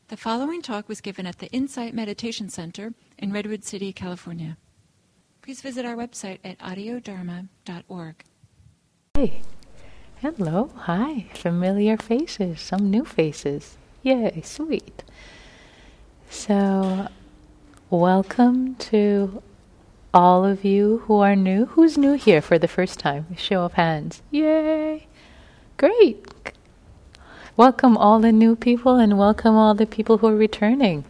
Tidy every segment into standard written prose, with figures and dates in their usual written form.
The following talk was given at the Insight Meditation Center in Redwood City, California. Please visit our website at audiodharma.org. Hey, hello, hi, familiar faces, some new faces. Yay, sweet. So, welcome to all of you who are new. Who's new here for the first time? Show of hands. Yay, great. Welcome all the new people and welcome all the people who are returning.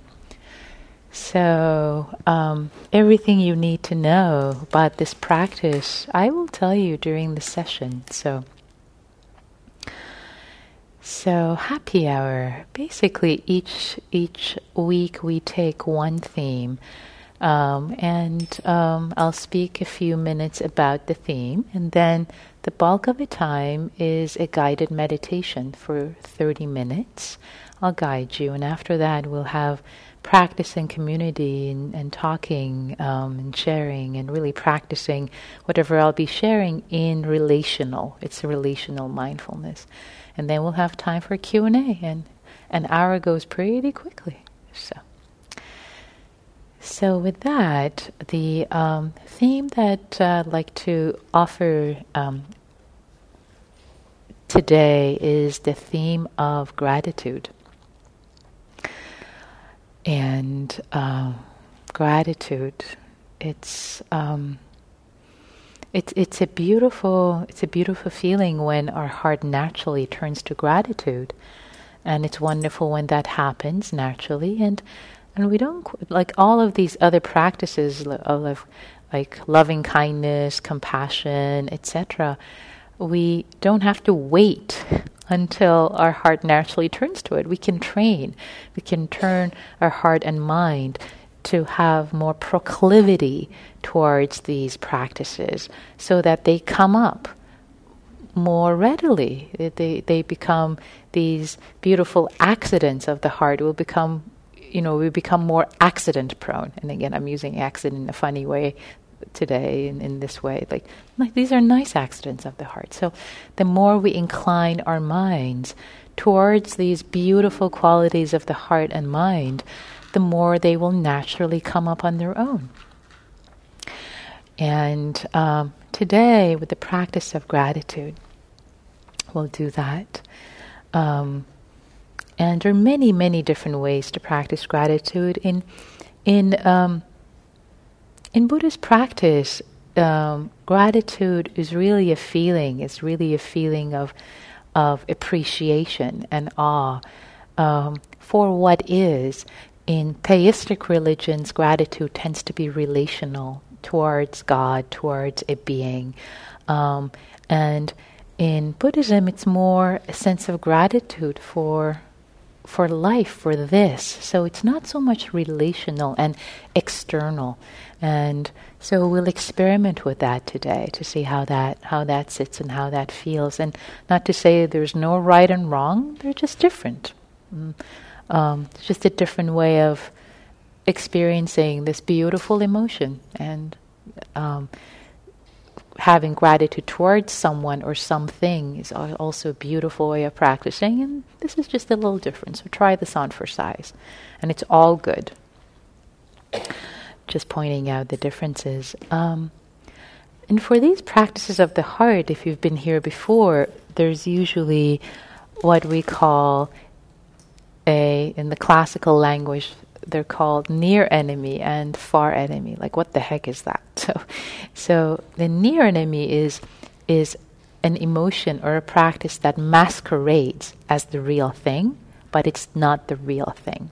So, everything you need to know about this practice, I will tell you during the session. So happy hour. Basically, each week we take one theme, and I'll speak a few minutes about the theme, and then the bulk of the time is a guided meditation for 30 minutes. I'll guide you, and after that we'll have practice in community and talking and sharing and really practicing whatever I'll be sharing in relational. It's a relational mindfulness. And then we'll have time for Q&A, and an hour goes pretty quickly. So with that, the theme that I'd like to offer today is the theme of gratitude. And gratitude, it's a beautiful feeling when our heart naturally turns to gratitude, and it's wonderful when that happens naturally. And we don't like all of these other practices of like loving kindness, compassion, etc. We don't have to wait until our heart naturally turns to it. We can train. We can turn our heart and mind to have more proclivity towards these practices so that they come up more readily. They become these beautiful accidents of the heart. We become more accident prone. And again, I'm using accident in a funny way today in this way. Like these are nice accidents of the heart. So the more we incline our minds towards these beautiful qualities of the heart and mind, the more they will naturally come up on their own. And today, with the practice of gratitude, we'll do that. And there are many, many different ways to practice gratitude. In Buddhist practice, gratitude is really a feeling. It's really a feeling of appreciation and awe for what is. In theistic religions, gratitude tends to be relational towards God, towards a being. And in Buddhism, it's more a sense of gratitude for life, for this. So it's not so much relational and external. And so we'll experiment with that today to see how that sits and how that feels. And not to say there's no right and wrong, they're just different. It's just a different way of experiencing this beautiful emotion. And having gratitude towards someone or something is also a beautiful way of practicing, and this is just a little different. So try this on for size, and it's all good. Just pointing out the differences. And for these practices of the heart, if you've been here before, there's usually what we call in the classical language, they're called near enemy and far enemy. Like, what the heck is that? So the near enemy is an emotion or a practice that masquerades as the real thing, but it's not the real thing.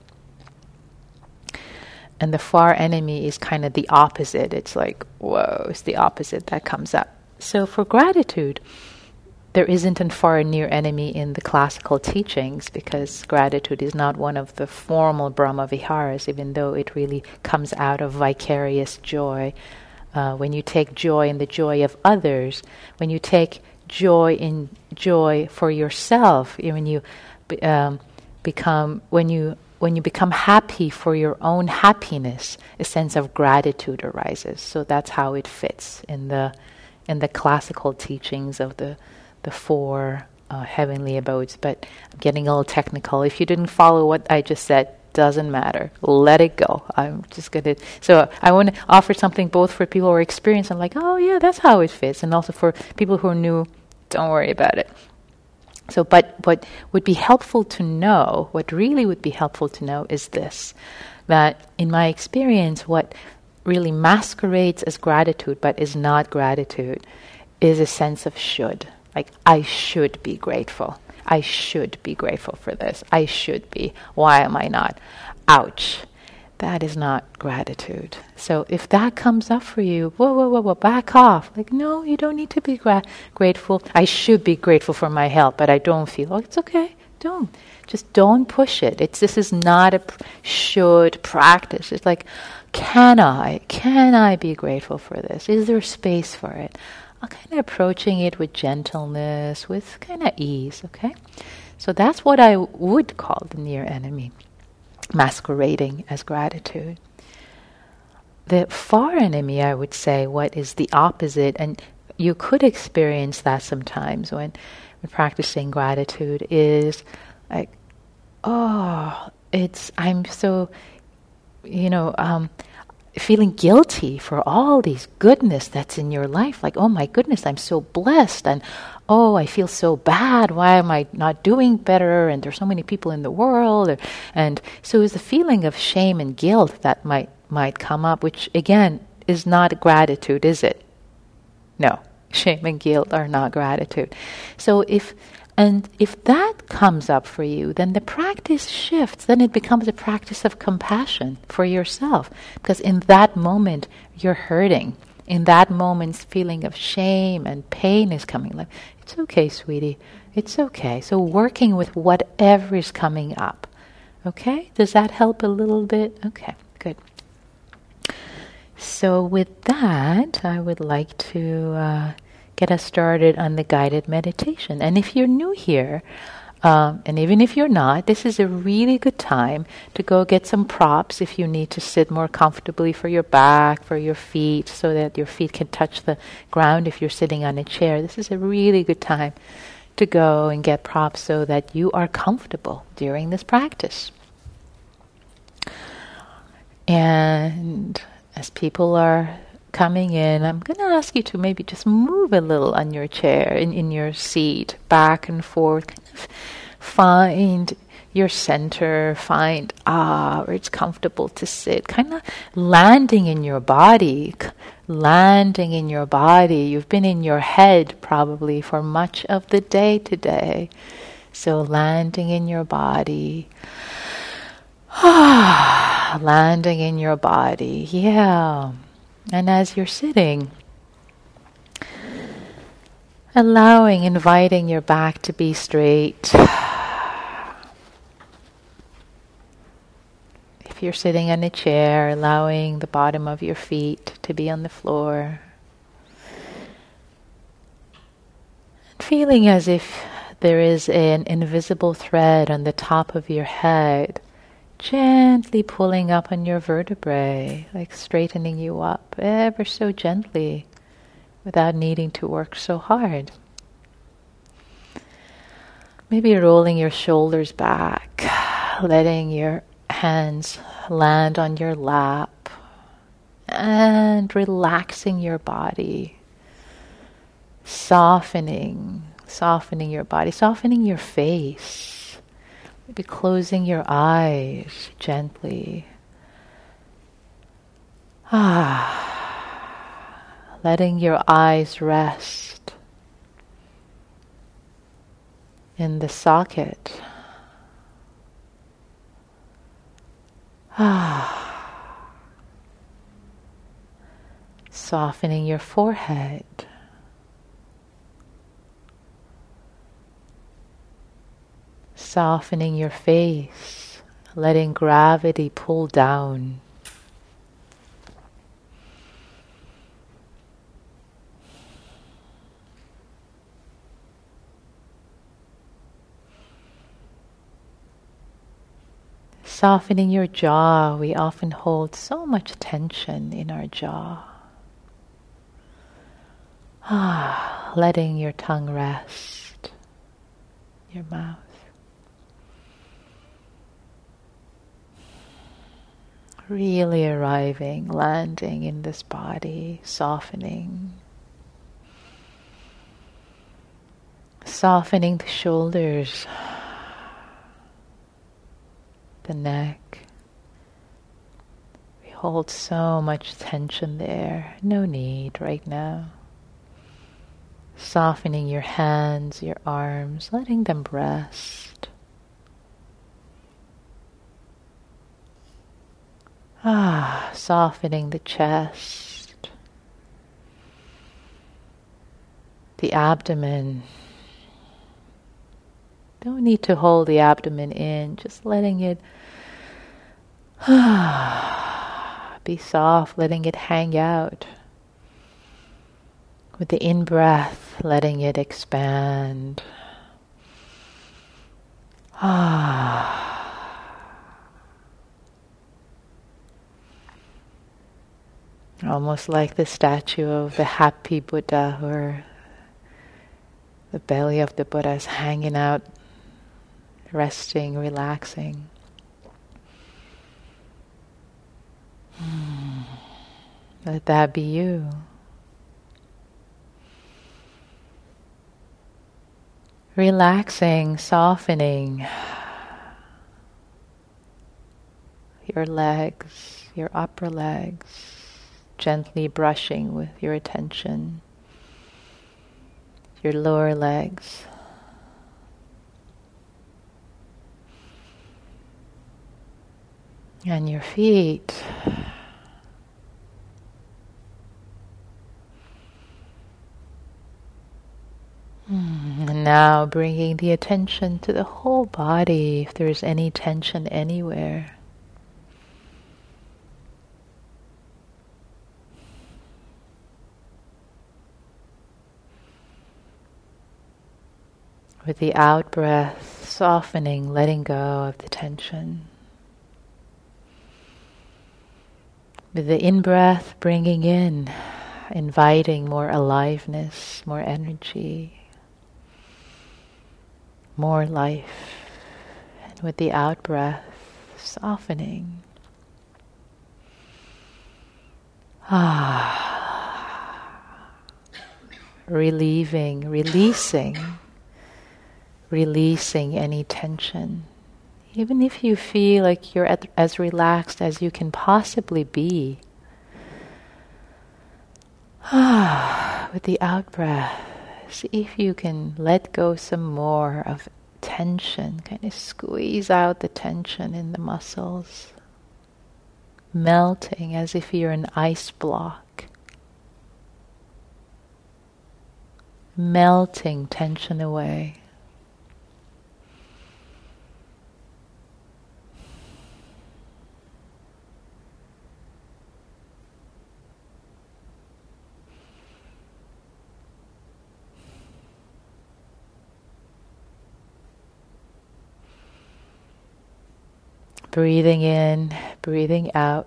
And the far enemy is kind of the opposite. It's like, whoa, it's the opposite that comes up. So for gratitude, there isn't a far and near enemy in the classical teachings, because gratitude is not one of the formal Brahma Viharas, even though it really comes out of vicarious joy. When you take joy in the joy of others, when you take joy in joy for yourself, when you become happy for your own happiness, a sense of gratitude arises. So that's how it fits in the classical teachings of the four heavenly abodes. But I'm getting a little technical. If you didn't follow what I just said, doesn't matter. Let it go. I'm just going to... So I want to offer something both for people who are experienced and like, oh yeah, that's how it fits. And also for people who are new, don't worry about it. So, but what would be helpful to know, what really would be helpful to know is this, that in my experience, what really masquerades as gratitude but is not gratitude is a sense of should. Like, I should be grateful. I should be grateful for this. I should be. Why am I not? Ouch. That is not gratitude. So if that comes up for you, whoa, back off. Like, no, you don't need to be grateful. I should be grateful for my health, but I don't feel. Oh, it's okay. Don't. Just don't push it. This is not a should practice. It's like, can I be grateful for this? Is there space for it? I'm kind of approaching it with gentleness, with kind of ease, okay? So that's what I would call the near enemy, masquerading as gratitude. The far enemy, I would say, what is the opposite, and you could experience that sometimes when practicing gratitude, is like, I'm so, feeling guilty for all these goodness that's in your life. Like, oh my goodness, I'm so blessed, and oh, I feel so bad. Why am I not doing better? And there's so many people in the world. And so it's a feeling of shame and guilt that might come up, which again is not gratitude, is it? No, shame and guilt are not gratitude. So if that comes up for you, then the practice shifts. Then it becomes a practice of compassion for yourself. Because in that moment, you're hurting. In that moment, feeling of shame and pain is coming. Like, it's okay, sweetie. It's okay. So working with whatever is coming up. Okay? Does that help a little bit? Okay, good. So with that, I would like to get us started on the guided meditation. And if you're new here, and even if you're not, this is a really good time to go get some props if you need to sit more comfortably for your back, for your feet, so that your feet can touch the ground if you're sitting on a chair. This is a really good time to go and get props so that you are comfortable during this practice. And as people are coming in, I'm going to ask you to maybe just move a little on your chair, in your seat, back and forth. Kind of find your center, find where it's comfortable to sit. Kind of landing in your body. You've been in your head probably for much of the day today. So landing in your body. Landing in your body. Yeah. And as you're sitting, inviting your back to be straight. If you're sitting on a chair, allowing the bottom of your feet to be on the floor. Feeling as if there is an invisible thread on the top of your head, gently pulling up on your vertebrae, like straightening you up ever so gently without needing to work so hard. Maybe rolling your shoulders back, letting your hands land on your lap and relaxing your body, softening your body, softening your face. Maybe closing your eyes gently. Letting your eyes rest in the socket. Softening your forehead. Softening your face, letting gravity pull down. Softening your jaw. We often hold so much tension in our jaw. Letting your tongue rest, your mouth. really arriving, landing in this body, softening. Softening the shoulders, the neck. We hold so much tension there. No need right now. Softening your hands, your arms, letting them rest. Softening the chest, the abdomen. Don't need to hold the abdomen in, just letting it be soft, letting it hang out. With the in-breath, letting it expand. Almost like the statue of the happy Buddha, or the belly of the Buddha is hanging out, resting, relaxing. Let that be you. Relaxing, softening your legs, your upper legs, gently brushing with your attention your lower legs. And your feet. And now bringing the attention to the whole body, if there's any tension anywhere. With the out-breath, softening, letting go of the tension. With the in-breath, bringing in, inviting more aliveness, more energy, more life. And with the out-breath, softening. Relieving, releasing any tension. Even if you feel like you're as relaxed as you can possibly be. With the out-breath, see if you can let go some more of tension. Kind of squeeze out the tension in the muscles. Melting as if you're an ice block. Melting tension away. Breathing in, breathing out.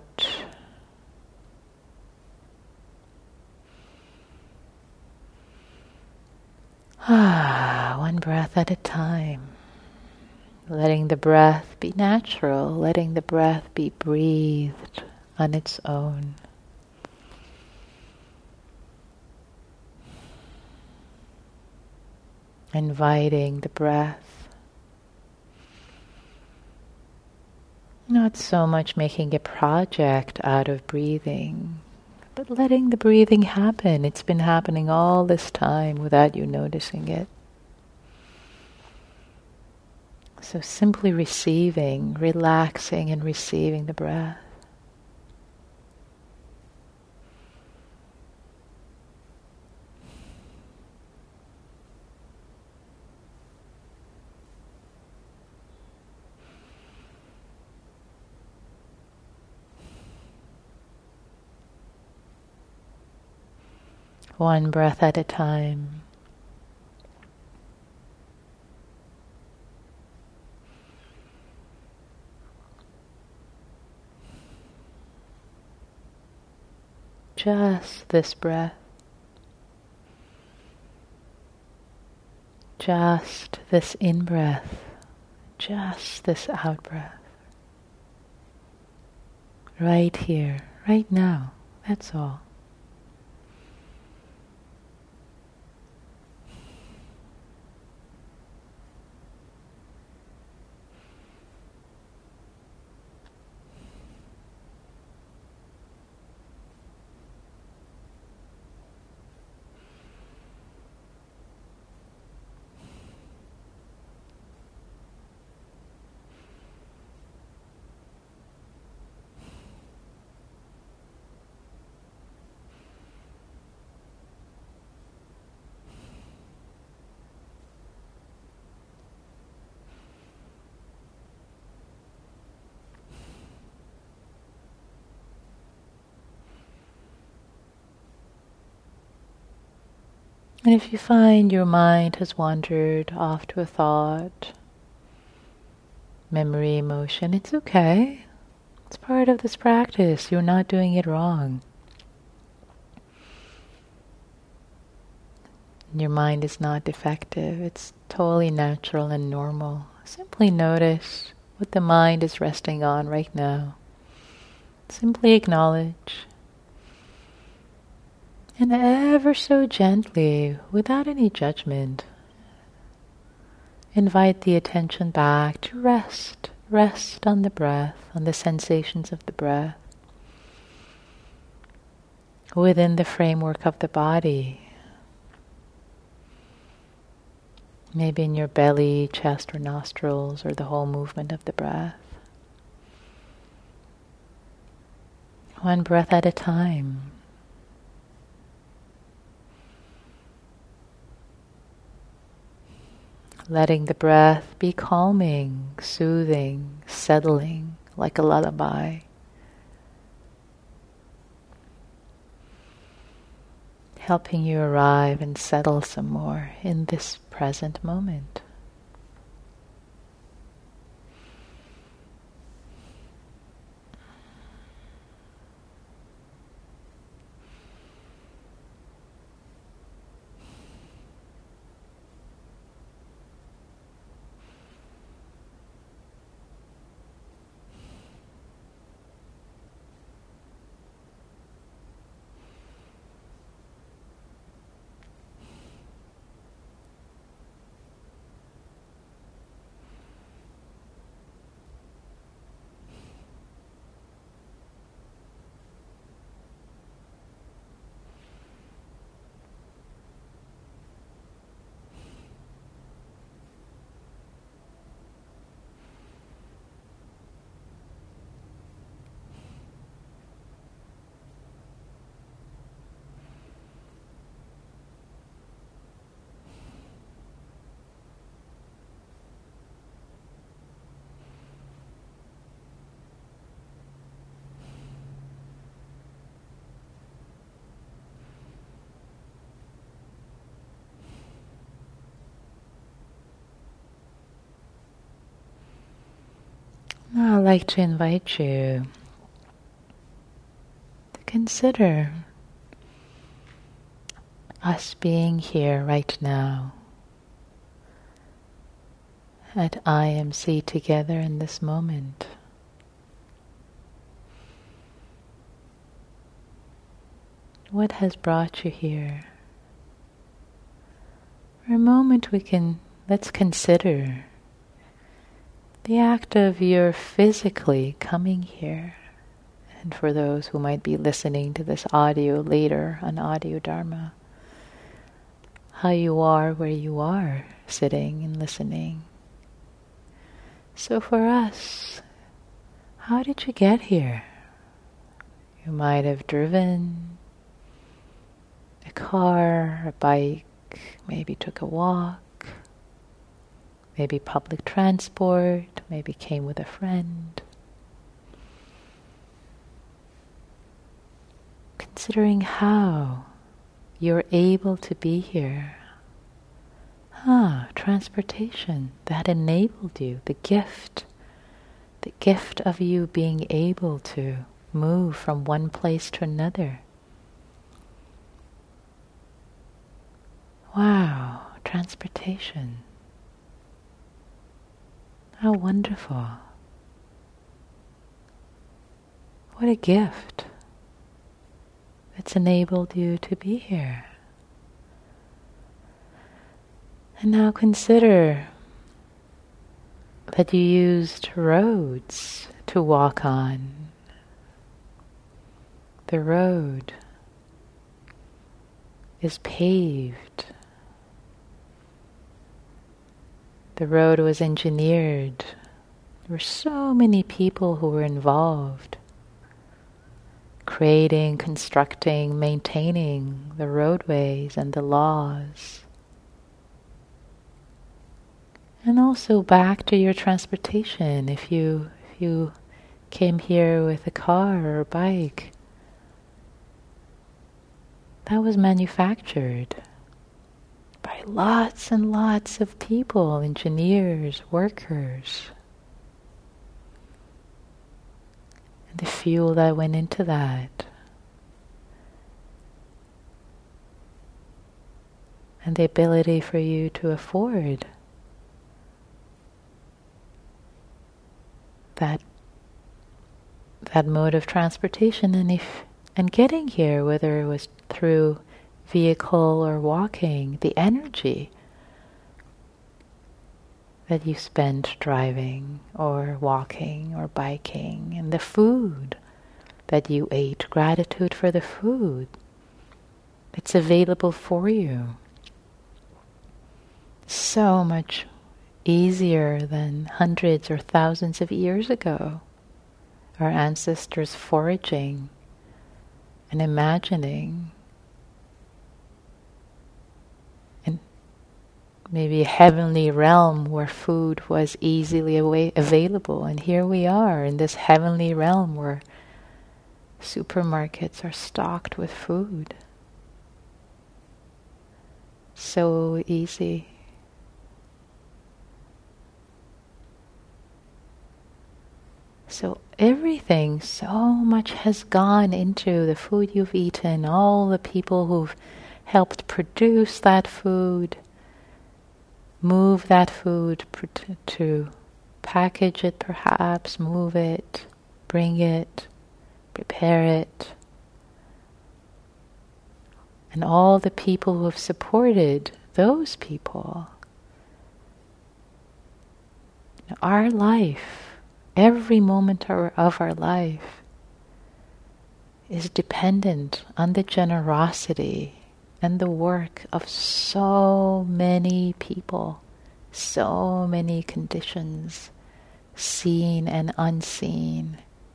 One breath at a time. Letting the breath be natural, letting the breath be breathed on its own. Inviting the breath. Not so much making a project out of breathing, but letting the breathing happen. It's been happening all this time without you noticing it. So simply receiving, relaxing and receiving the breath. One breath at a time. Just this breath. Just this in-breath. Just this out-breath. right here, right now. That's all. And if you find your mind has wandered off to a thought, memory, emotion, it's okay. It's part of this practice. You're not doing it wrong. Your mind is not defective. It's totally natural and normal. Simply notice what the mind is resting on right now. Simply acknowledge. And ever so gently, without any judgment, invite the attention back to rest. Rest on the breath, on the sensations of the breath, within the framework of the body. Maybe in your belly, chest, or nostrils, or the whole movement of the breath. One breath at a time. Letting the breath be calming, soothing, settling like a lullaby. Helping you arrive and settle some more in this present moment. Now I'd like to invite you to consider us being here right now at IMC together in this moment. What has brought you here? For a moment let's consider the act of your physically coming here. And for those who might be listening to this audio later on Audio Dharma, how you are where you are, sitting and listening. So for us, how did you get here? You might have driven a car, a bike, maybe took a walk, maybe public transport, maybe came with a friend. Considering how you're able to be here. Transportation, that enabled you, the gift of you being able to move from one place to another. Wow, transportation. How wonderful. What a gift that's enabled you to be here. And now consider that you used roads to walk on. The road is paved. The road was engineered. There were so many people who were involved, creating, constructing, maintaining the roadways and the laws. And also back to your transportation. If you came here with a car or a bike, that was manufactured by lots and lots of people, engineers, workers. And the fuel that went into that. And the ability for you to afford that mode of transportation, and getting here, whether it was through vehicle or walking, the energy that you spent driving or walking or biking, and the food that you ate, gratitude for the food that's available for you. So much easier than hundreds or thousands of years ago. Our ancestors foraging and imagining, and maybe a heavenly realm where food was easily available. And here we are in this heavenly realm where supermarkets are stocked with food. So easy. So everything, so much has gone into the food you've eaten, all the people who've helped produce that food, move that food to package it perhaps, move it, bring it, prepare it. And all the people who have supported those people. Our life, every moment of our life is dependent on the generosity and the work of so many people, so many conditions, seen and unseen.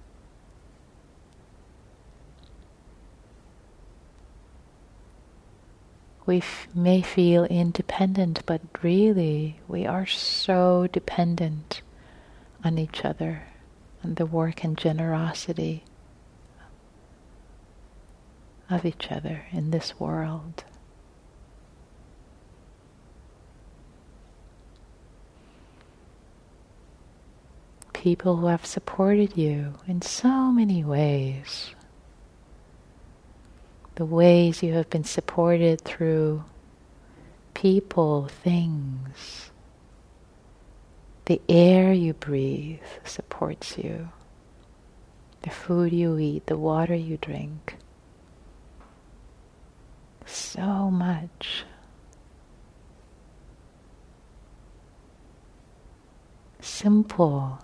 We may feel independent, but really we are so dependent on each other, on the work and generosity of each other in this world. People who have supported you in so many ways. The ways you have been supported through people, things. The air you breathe supports you. The food you eat, the water you drink. So much. Simple.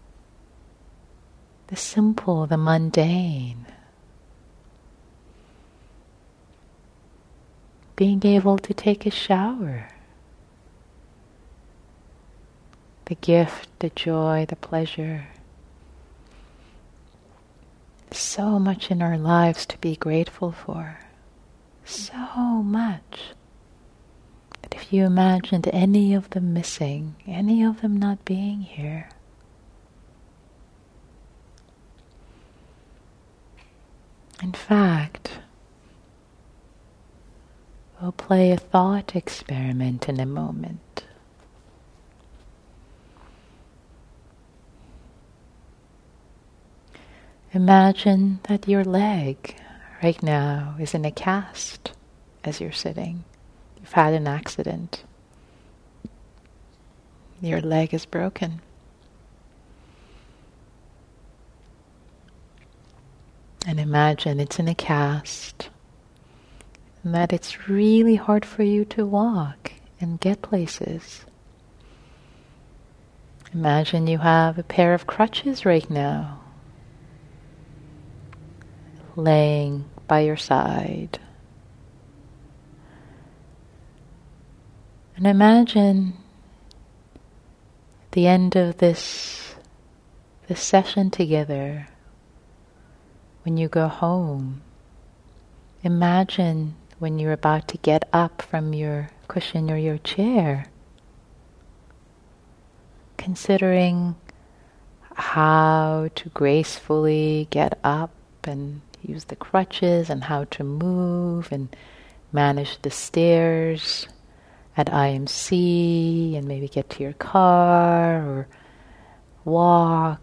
The simple, the mundane. Being able to take a shower. The gift, the joy, the pleasure. So much in our lives to be grateful for. So much. That if you imagined any of them missing, any of them not being here, in fact, we'll play a thought experiment in a moment. Imagine that your leg right now is in a cast as you're sitting. You've had an accident. Your leg is broken. And imagine it's in a cast, and that it's really hard for you to walk and get places. Imagine you have a pair of crutches right now, laying by your side. And imagine at the end of this session together, when you go home, imagine when you're about to get up from your cushion or your chair, considering how to gracefully get up and use the crutches and how to move and manage the stairs at IMC and maybe get to your car or walk.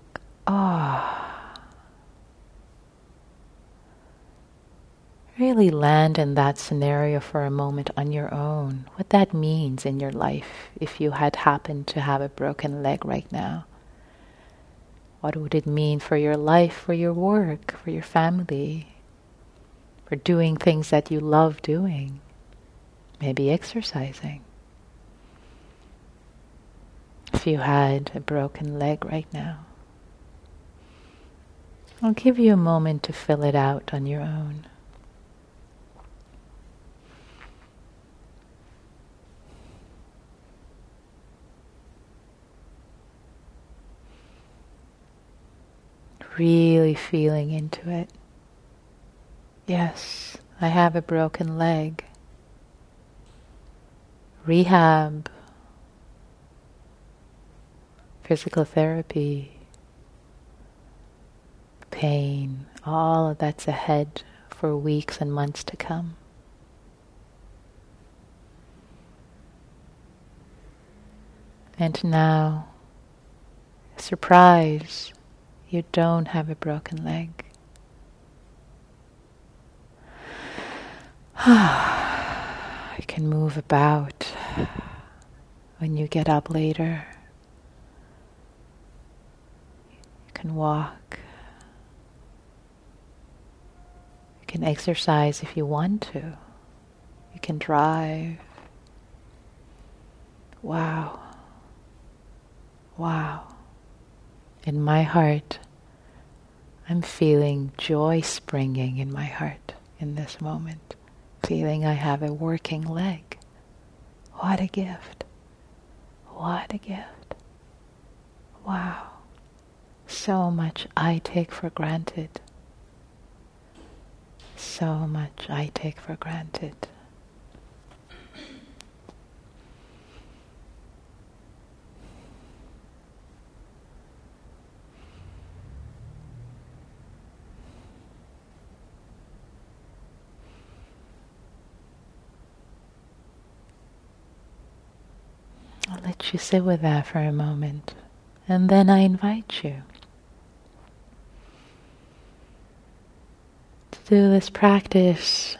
Really land in that scenario for a moment on your own. What that means in your life if you had happened to have a broken leg right now. What would it mean for your life, for your work, for your family, for doing things that you love doing? Maybe exercising. If you had a broken leg right now. I'll give you a moment to fill it out on your own. Really feeling into it. Yes, I have a broken leg. Rehab, physical therapy, pain, all of that's ahead for weeks and months to come. And now, surprise, you don't have a broken leg. You can move about when you get up later. You can walk. You can exercise if you want to. You can drive. Wow. Wow. In my heart, I'm feeling joy springing in my heart in this moment. Feeling I have a working leg. What a gift. What a gift. Wow. So much I take for granted. So much I take for granted. I'll let you sit with that for a moment, and then I invite you to do this practice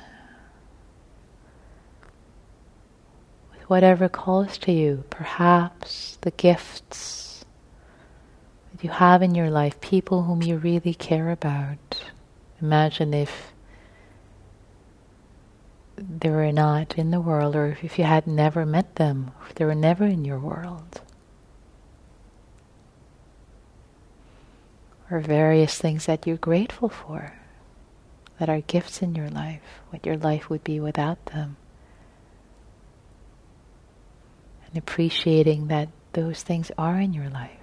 with whatever calls to you. Perhaps the gifts that you have in your life, people whom you really care about. Imagine if they were not in the world, or if you had never met them, if they were never in your world. Or various things that you're grateful for, that are gifts in your life, what your life would be without them. And appreciating that those things are in your life.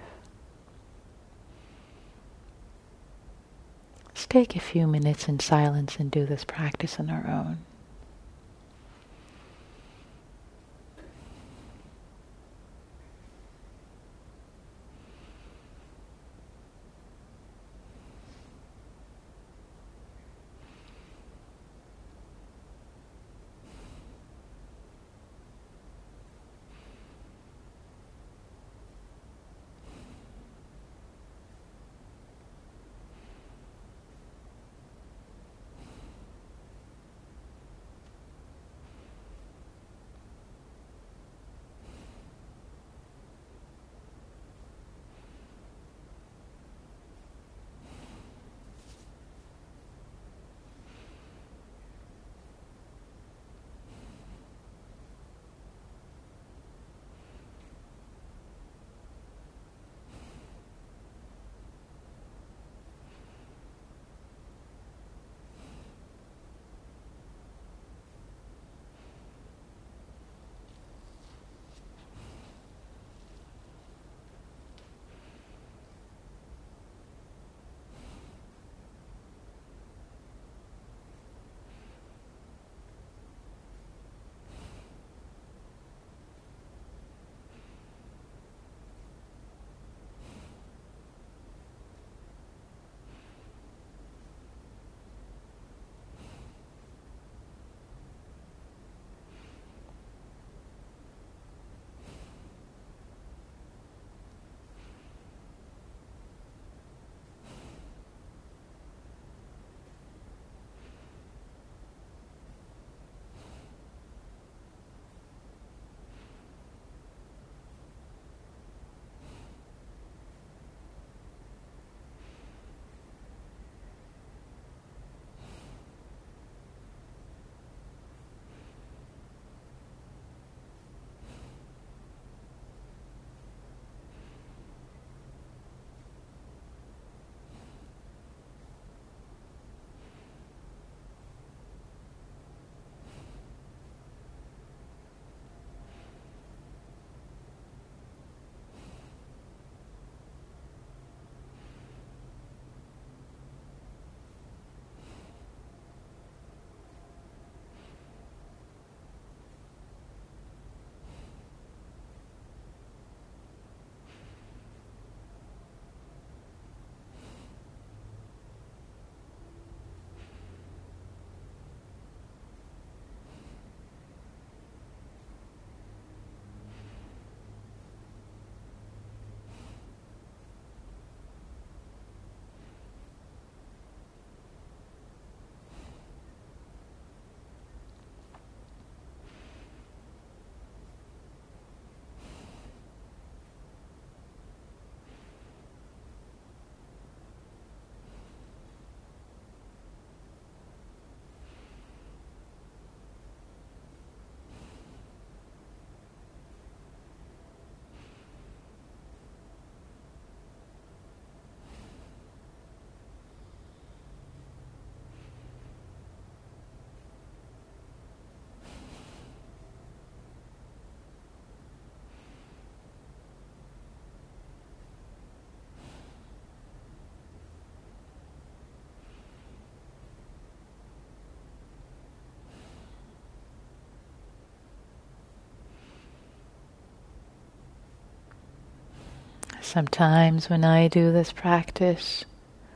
Let's take a few minutes in silence and do this practice on our own. Sometimes when I do this practice,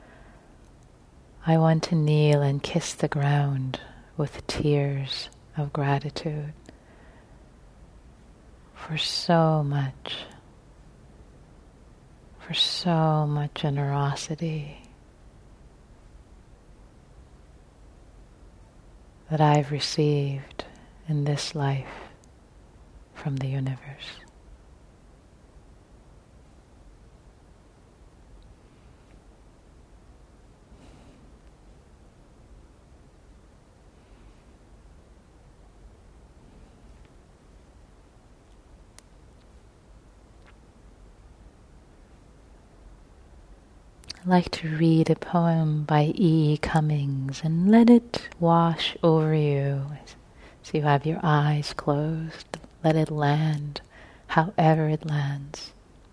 I want to kneel and kiss the ground with tears of gratitude for so much generosity that I've received in this life from the universe. I like to read a poem by E. Cummings and let it wash over you. So you have your eyes closed. Let it land however it lands.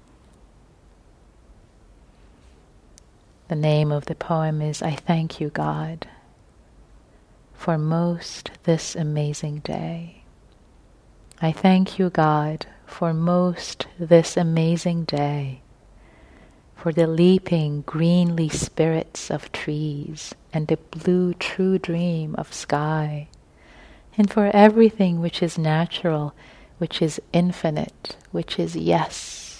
The name of the poem is I Thank You, God, for most this amazing day. I thank you, God, for most this amazing day, for the leaping greenly spirits of trees and the blue true dream of sky, and for everything which is natural, which is infinite, which is yes.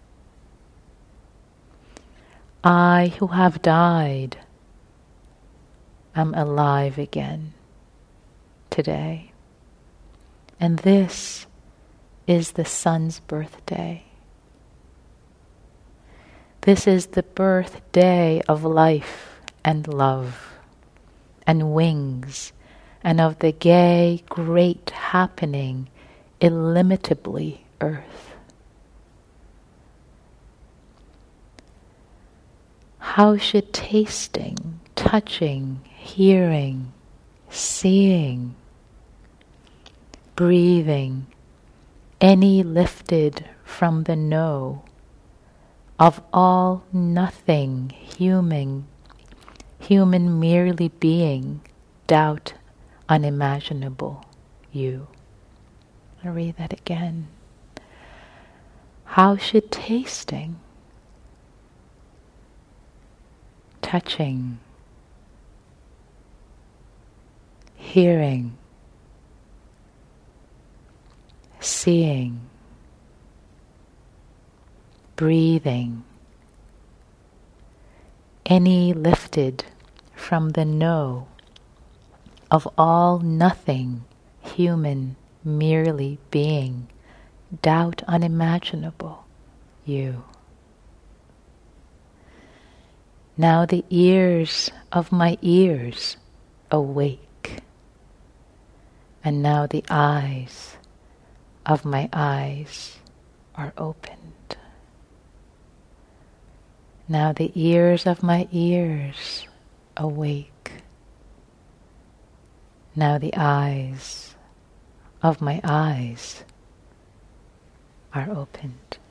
I who have died am alive again today, and this is the sun's birthday. This is the birthday of life and love and wings and of the gay, great happening, illimitably earth. How should tasting, touching, hearing, seeing, breathing, any lifted from the no, of all nothing human merely being, doubt unimaginable you. I'll read that again. How should tasting, touching, hearing, seeing, breathing, any lifted from the no of all nothing human merely being, doubt unimaginable you. Now the ears of my ears awake, and now the eyes of my eyes are opened. Now the ears of my ears awake. Now the eyes of my eyes are opened.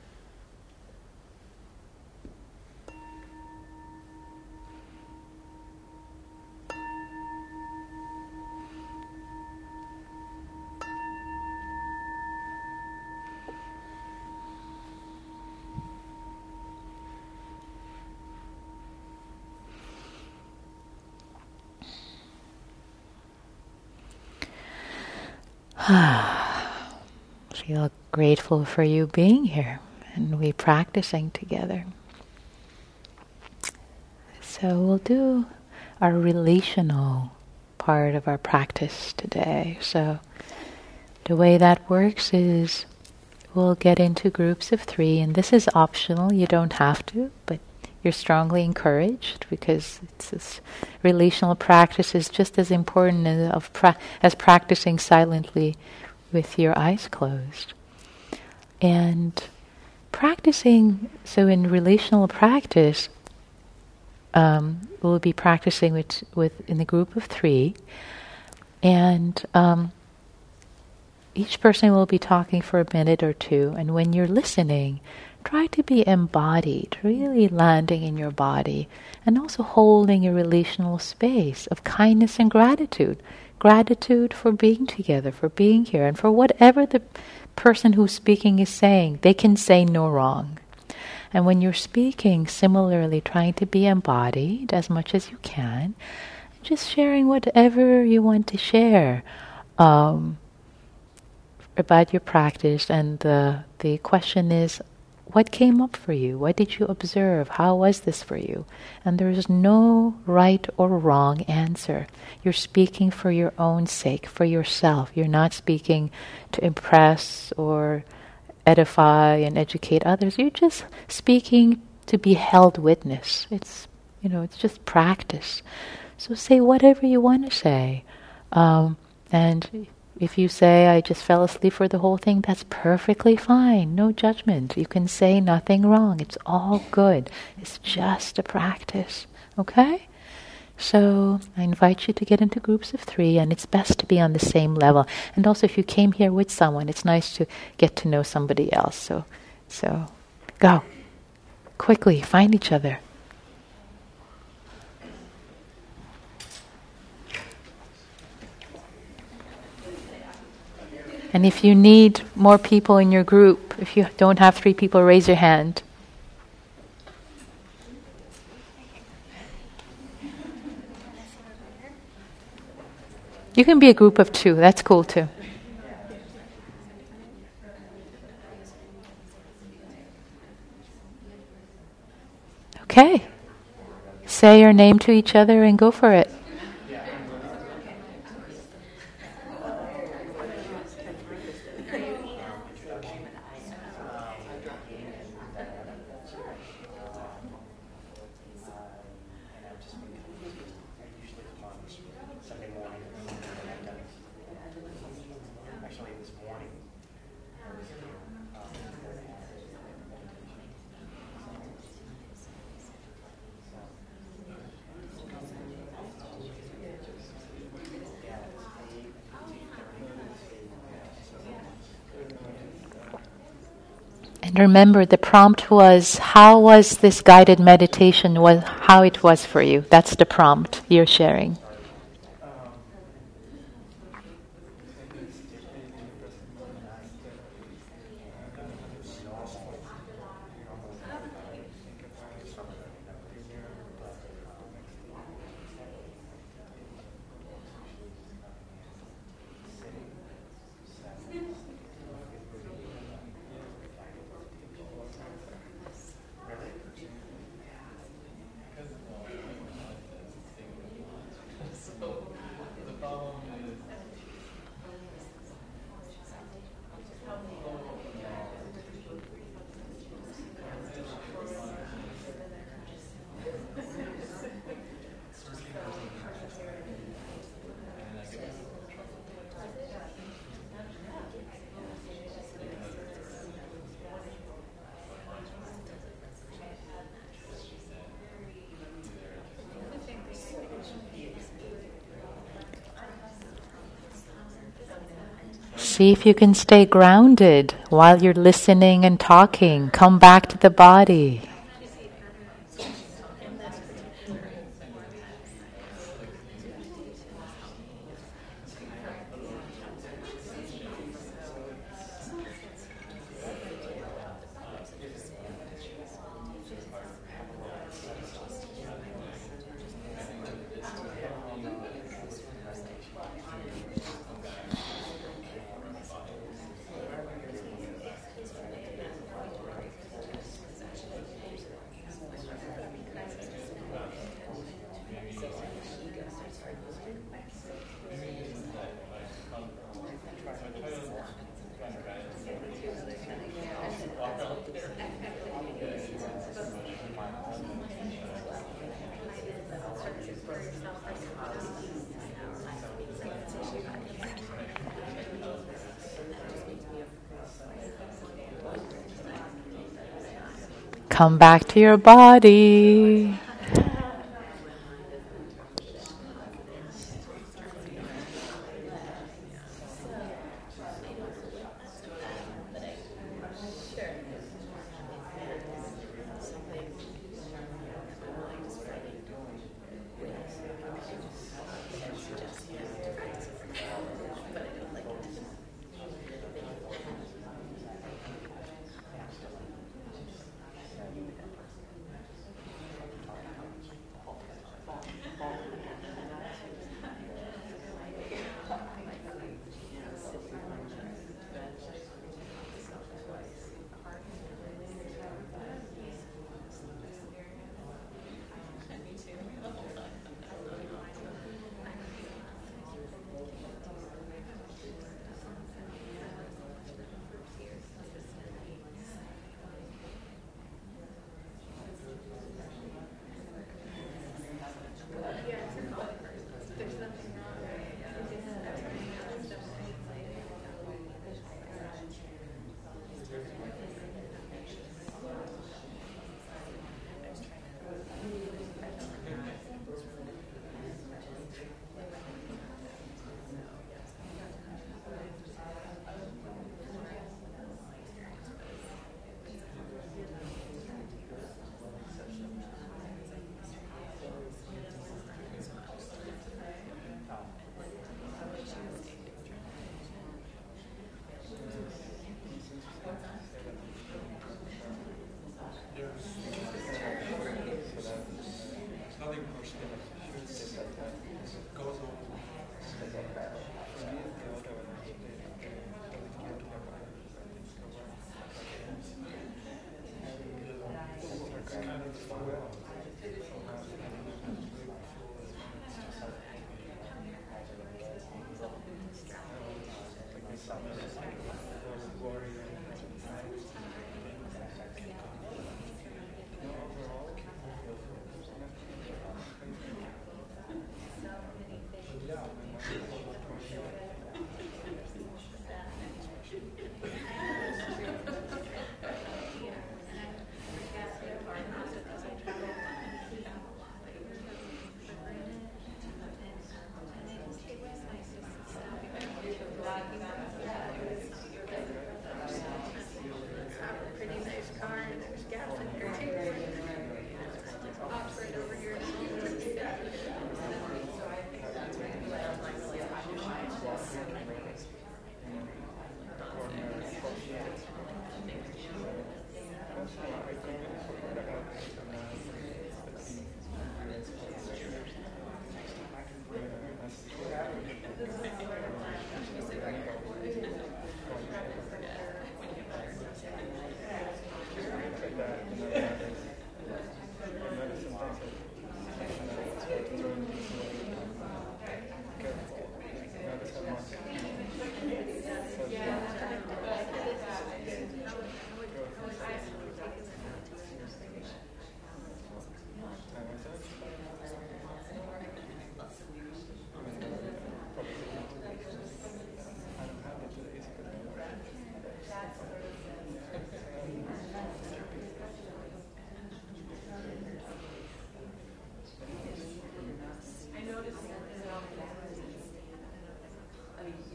Feel grateful for you being here and we practicing together. So we'll do our relational part of our practice today. So the way that works is we'll get into groups of 3, and this is optional, you don't have to, but you're strongly encouraged because this relational practice is just as important as practicing silently with your eyes closed. And practicing, so in relational practice, we'll be practicing with in the group of 3, and each person will be talking for a minute or 2, and when you're listening, try to be embodied, really landing in your body, and also holding a relational space of kindness and gratitude. Gratitude for being together, for being here, and for whatever the person who's speaking is saying. They can say no wrong. And when you're speaking, similarly, trying to be embodied as much as you can, just sharing whatever you want to share about your practice. And the question is, what came up for you? What did you observe? How was this for you? And there is no right or wrong answer. You're speaking for your own sake, for yourself. You're not speaking to impress or edify and educate others. You're just speaking to be held witness. It's just practice. So say whatever you want to say. And if you say, I just fell asleep for the whole thing, that's perfectly fine. No judgment. You can say nothing wrong. It's all good. It's just a practice. Okay? So I invite you to get into groups of 3, and it's best to be on the same level. And also, if you came here with someone, it's nice to get to know somebody else. So go. Quickly, find each other. And if you need more people in your group, if you don't have 3 people, raise your hand. You can be a group of 2, that's cool too. Okay. Say your name to each other and go for it. And remember, the prompt was, how was this guided meditation, how it was for you. That's the prompt you're sharing. See if you can stay grounded while you're listening and talking. Come back to the body. Come back to your body.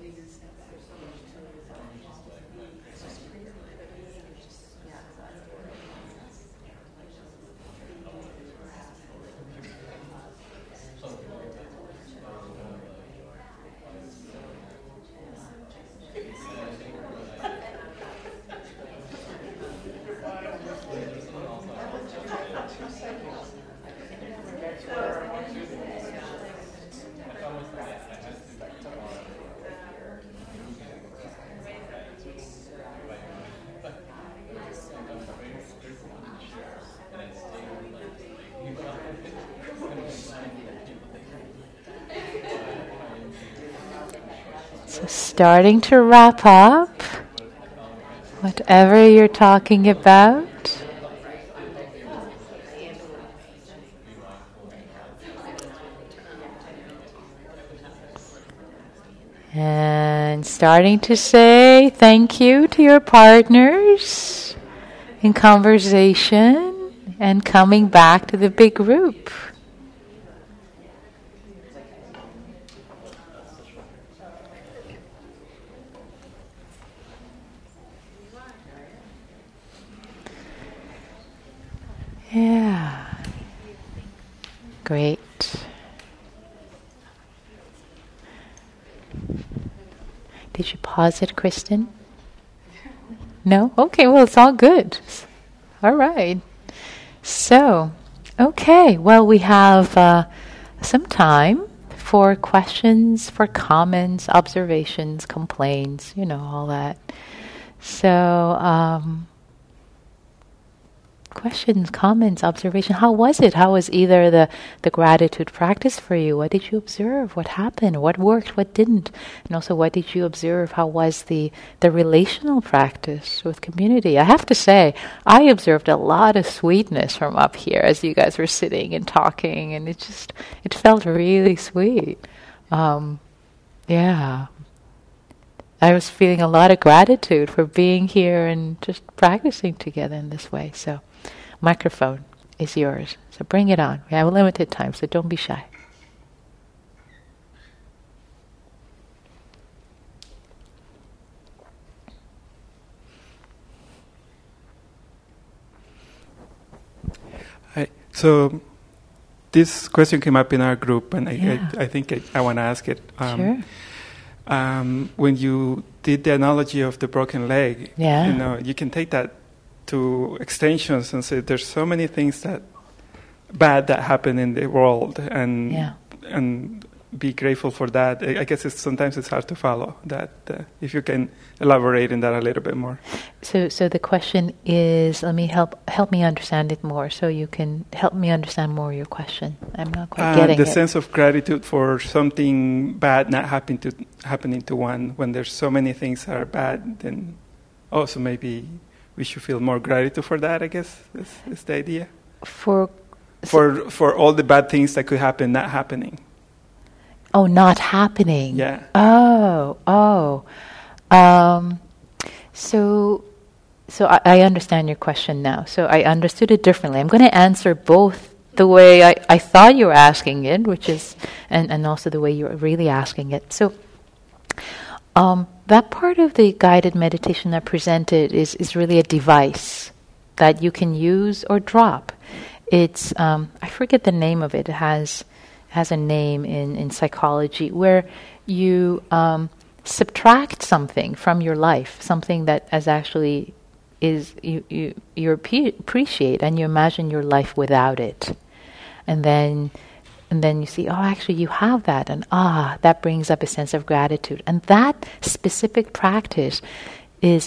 So starting to wrap up whatever you're talking about. And starting to say thank you to your partners in conversation and coming back to the big group. Yeah. Great. Did you pause it, Kristen? No? Okay, well, it's all good. All right. So, okay, well, we have some time for questions, for comments, observations, complaints, all that. So, questions, comments, observation. How was it? How was either the gratitude practice for you? What did you observe? What happened? What worked? What didn't? And also, what did you observe? How was the relational practice with community? I have to say, I observed a lot of sweetness from up here as you guys were sitting and talking, and it felt really sweet. Yeah. I was feeling a lot of gratitude for being here and just practicing together in this way. So, microphone is yours. So bring it on. We have a limited time, so don't be shy. Hi. So this question came up in our group, and I think I want to ask it. Sure. When you did the analogy of the broken leg, you can take that to extensions and say there's so many things that happen in the world, and be grateful for that. I guess sometimes it's hard to follow that. If you can elaborate in that a little bit more. So the question is, let me help me understand it more. So you can help me understand more your question. I'm not quite getting it. The sense of gratitude for something bad not happening to one. When there's so many things that are bad, then also maybe we should feel more gratitude for that. I guess is the idea. For all the bad things that could happen not happening. Oh, not happening. Yeah. So I understand your question now. So I understood it differently. I'm going to answer both the way I thought you were asking it, which is, and also the way you're really asking it. So that part of the guided meditation I presented is really a device that you can use or drop. It's, I forget the name of it. It has a name in psychology where you subtract something from your life, something that as actually is you appreciate, and you imagine your life without it, and then you see, oh, actually you have that, and that brings up a sense of gratitude, and that specific practice is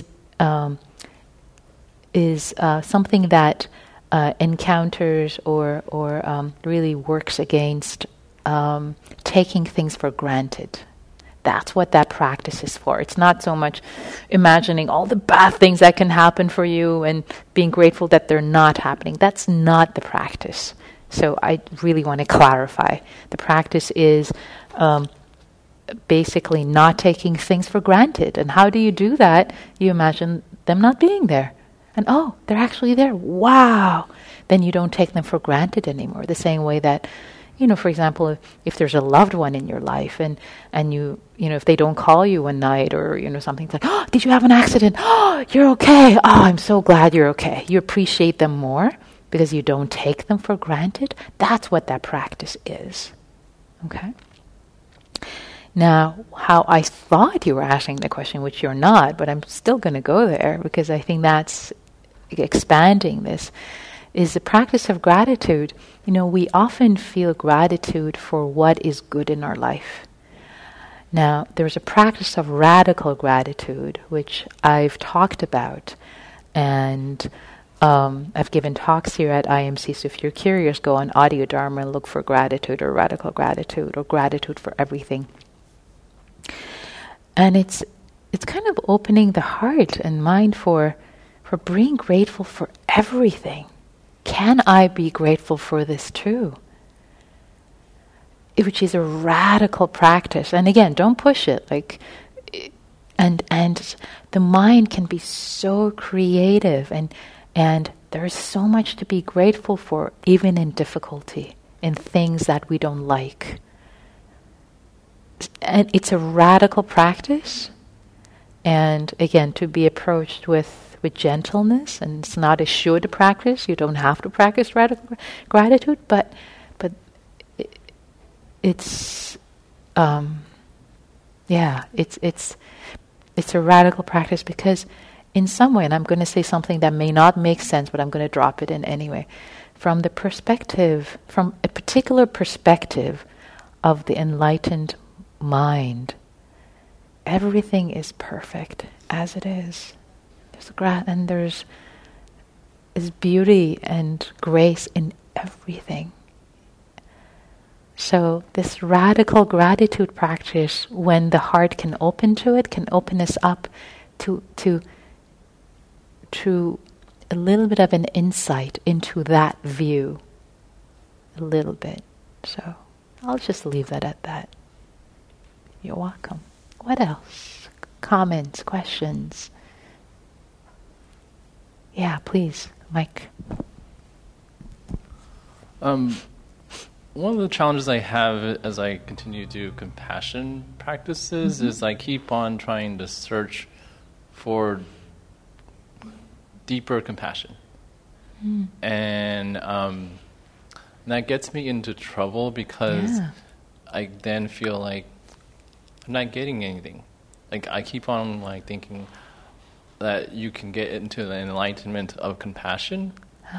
something that encounters or really works against taking things for granted. That's what that practice is for. It's not so much imagining all the bad things that can happen for you and being grateful that they're not happening. That's not the practice. So I really want to clarify. The practice is basically not taking things for granted. And how do you do that? You imagine them not being there. And they're actually there. Wow! Then you don't take them for granted anymore. The same way that for example, if there's a loved one in your life and you if they don't call you one night or, something's like, oh, did you have an accident? Oh, you're okay. Oh, I'm so glad you're okay. You appreciate them more because you don't take them for granted. That's what that practice is. Okay? Now, how I thought you were asking the question, which you're not, but I'm still going to go there because I think that's expanding this, is the practice of gratitude. We often feel gratitude for what is good in our life. Now, there's a practice of radical gratitude, which I've talked about, and I've given talks here at IMC, so if you're curious, go on Audio Dharma and look for gratitude or radical gratitude or gratitude for everything. And it's kind of opening the heart and mind for being grateful for everything. Can I be grateful for this too? Which is a radical practice. And again, don't push it. And the mind can be so creative and there's so much to be grateful for, even in difficulty, in things that we don't like. And it's a radical practice, and again, to be approached with gentleness, and it's not a should practice. You don't have to practice radical gratitude, but it's a radical practice because in some way, and I'm going to say something that may not make sense, but I'm going to drop it in anyway, from a particular perspective of the enlightened mind, everything is perfect as it is. There's beauty and grace in everything. So this radical gratitude practice, when the heart can open to it, can open us up to a little bit of an insight into that view. A little bit. So I'll just leave that at that. You're welcome. What else? Comments, questions? Yeah, please, Mike. One of the challenges I have as I continue to do compassion practices is I keep on trying to search for deeper compassion. And that gets me into trouble because I then feel like I'm not getting anything. I keep on thinking that you can get into the enlightenment of compassion,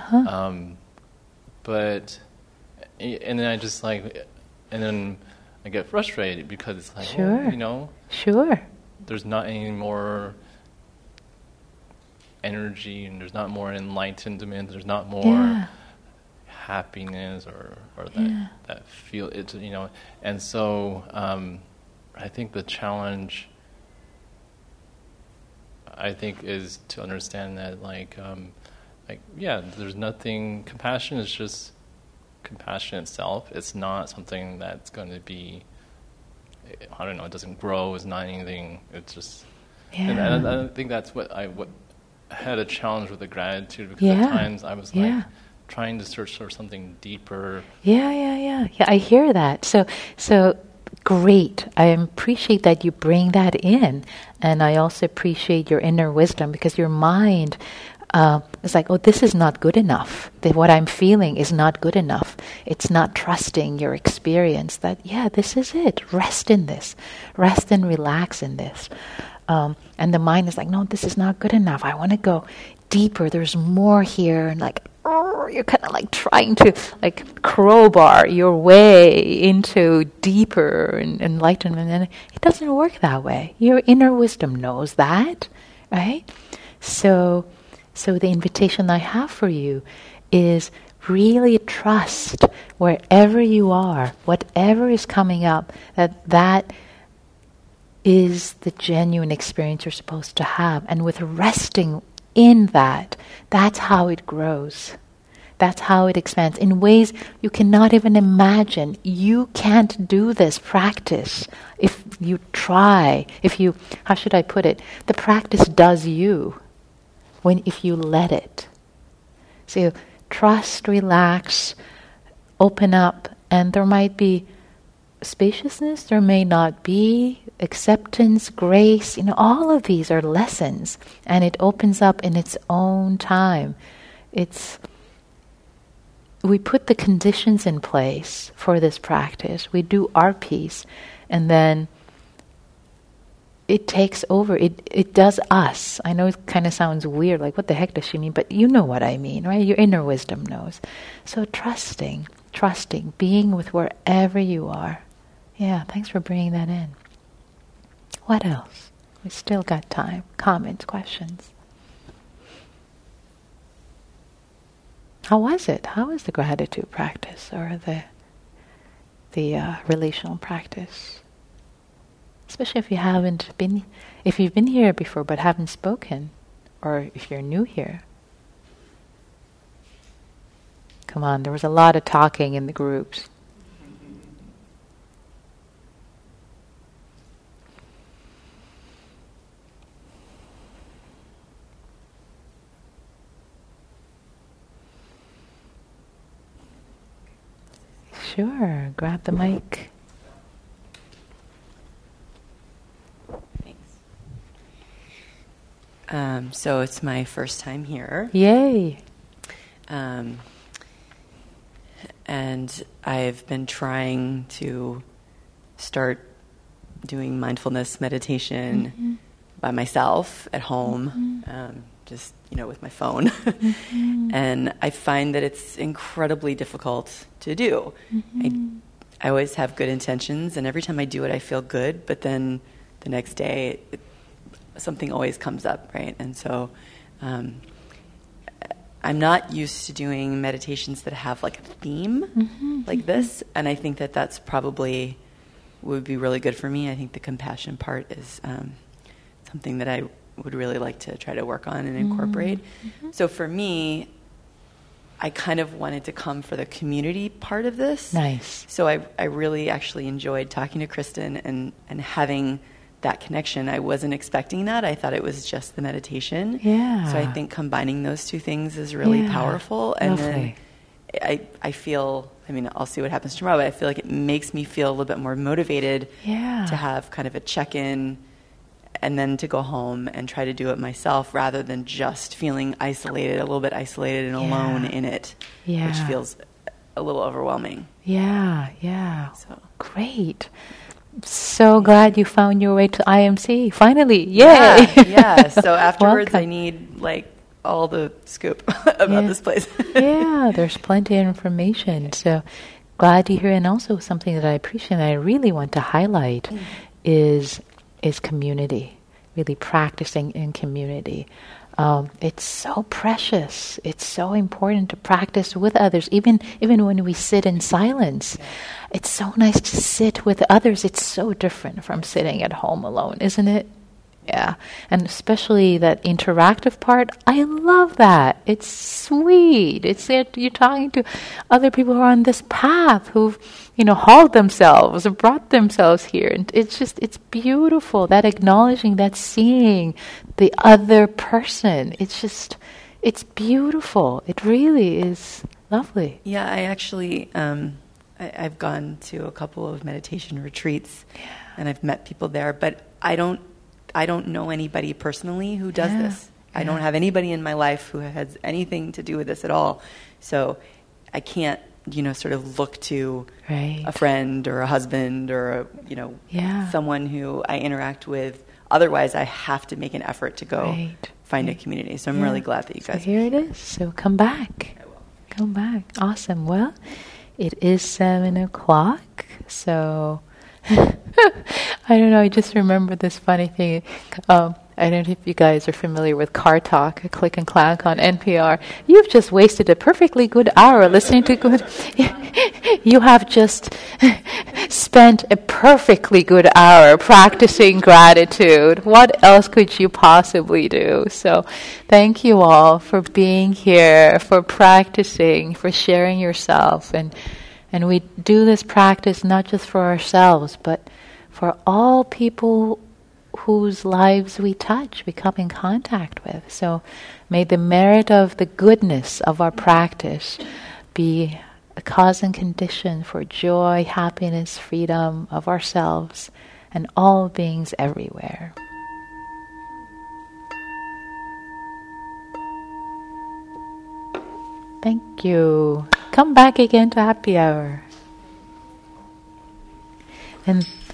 but and then I just and then I get frustrated because it's there's not any more energy, and there's not more enlightenment. There's not more happiness or that feel it. And so I think the challenge is to understand that there's nothing. Compassion is just compassion itself. It's not something that's going to be, I don't know, it doesn't grow. It's not anything. It's just, and I think that's what I had a challenge with the gratitude, because at times I was trying to search for something deeper. Yeah, I hear that. So great. I appreciate that you bring that in, and I also appreciate your inner wisdom, because your mind is like, oh, this is not good enough. What I'm feeling is not good enough. It's not trusting your experience that, this is it. Rest in this. Rest and relax in this. And the mind is like, no, this is not good enough. I want to go deeper. There's more here. And you're kind of trying to crowbar your way into deeper enlightenment. And it doesn't work that way. Your inner wisdom knows that, right? So the invitation I have for you is really trust wherever you are, whatever is coming up, that is the genuine experience you're supposed to have. And with resting in that, that's how it grows. That's how it expands in ways you cannot even imagine. You can't do this practice if you try. How should I put it? The practice does you if you let it. So trust, relax, open up, And there might be spaciousness, there may not be acceptance, grace, all of these are lessons, and it opens up in its own time. We put the conditions in place for this practice. We do our piece, and then it takes over. It does us. I know it kind of sounds weird, like what the heck does she mean? But you know what I mean, right? Your inner wisdom knows. So trusting, being with wherever you are. Yeah, thanks for bringing that in. What else? We still got time. Comments, questions? How was it? How was the gratitude practice or the relational practice? Especially if you've been here before but haven't spoken, or if you're new here. Come on, there was a lot of talking in the groups. Sure, grab the mic. Thanks. So it's my first time here. Yay! And I've been trying to start doing mindfulness meditation by myself at home, just with my phone. And I find that it's incredibly difficult to do. I always have good intentions, and every time I do it, I feel good. But then the next day, something always comes up, right? And so I'm not used to doing meditations that have like a theme like this, and I think that that's probably would be really good for me. I think the compassion part is something that I would really like to try to work on and incorporate. So for me, I kind of wanted to come for the community part of this. Nice. So I really actually enjoyed talking to Kristen and having that connection. I wasn't expecting that. I thought it was just the meditation. Yeah. So I think combining those two things is really powerful. And lovely. Then I feel, I'll see what happens tomorrow, but I feel like it makes me feel a little bit more motivated to have kind of a check-in and then to go home and try to do it myself rather than just feeling isolated, a little bit isolated and alone in it, which feels a little overwhelming. Yeah. So great. So glad you found your way to IMC. Finally. Yay. Yeah. So afterwards Welcome. I need all the scoop about this place. Yeah, there's plenty of information. So glad to hear. And also something that I appreciate and I really want to highlight is community, really practicing in community. It's so precious. It's so important to practice with others, even when we sit in silence. It's so nice to sit with others. It's so different from sitting at home alone, isn't it? Yeah. And especially that interactive part, I love that. It's sweet. It's that you're talking to other people who are on this path, who've, hauled themselves, brought themselves here. And it's beautiful, that acknowledging, that seeing the other person. It's beautiful. It really is lovely. Yeah, I actually, I've gone to a couple of meditation retreats and I've met people there, but I don't know anybody personally who does this. I don't have anybody in my life who has anything to do with this at all. So I can't, sort of look to a friend or a husband or, someone who I interact with. Otherwise, I have to make an effort to go find a community. So I'm really glad that you guys... So here it is. So come back. I will. Come back. Awesome. Well, it is 7:00. So... I don't know, I just remember this funny thing. I don't know if you guys are familiar with Car Talk, Click and Clack on NPR. You've just wasted a perfectly good hour listening to good... You have just spent a perfectly good hour practicing gratitude. What else could you possibly do? So thank you all for being here, for practicing, for sharing yourself. And we do this practice not just for ourselves, but for all people whose lives we touch, we come in contact with. So may the merit of the goodness of our practice be a cause and condition for joy, happiness, freedom of ourselves and all beings everywhere. Thank you. Come back again to happy hour. And